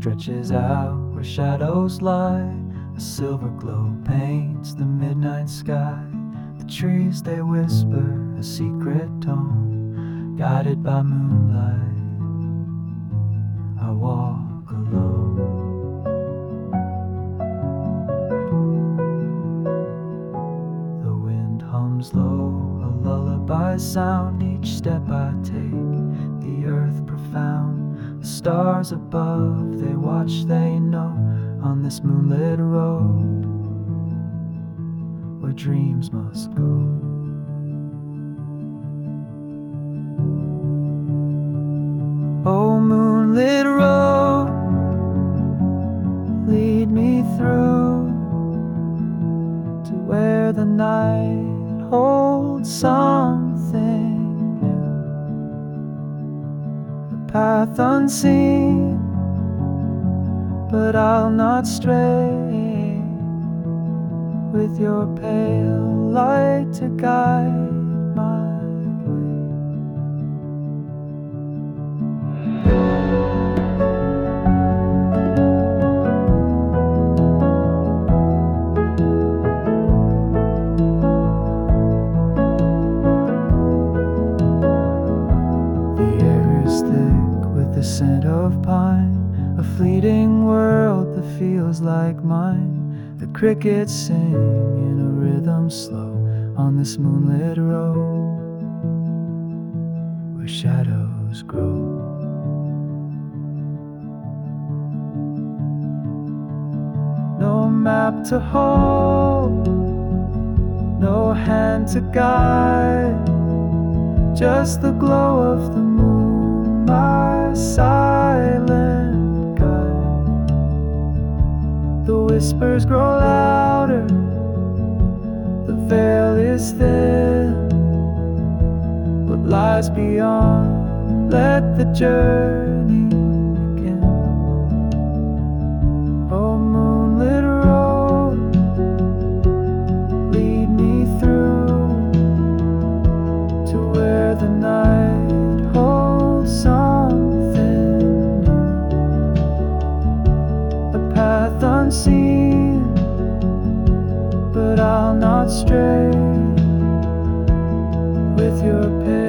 stretches out where shadows lie. A silver glow paints the midnight sky. The trees, they whisper a secret tone. Guided by moonlight, I walk alone. The wind hums low, a lullaby sound. Each step I take, the earth profound. The stars above, they watch, they know. On this moonlit road, where dreams must go. Oh, moonlit road, lead me through to where the night holds something new. A path unseen, but I'll not stray, with your pale light to guide my way. The air is thick with the scent of pine, a fleeting world that feels like mine. The crickets sing in a rhythm slow on this moonlit road, where shadows grow. No map to hold, no hand to guide, just the glow of the moon, my silent guide. The whispers grow louder, the veil is thin. What lies beyond, let the journey begin. Oh, moonlit road, lead me through to where the night holds something new. A path unseen, but I'll not stray, with your pale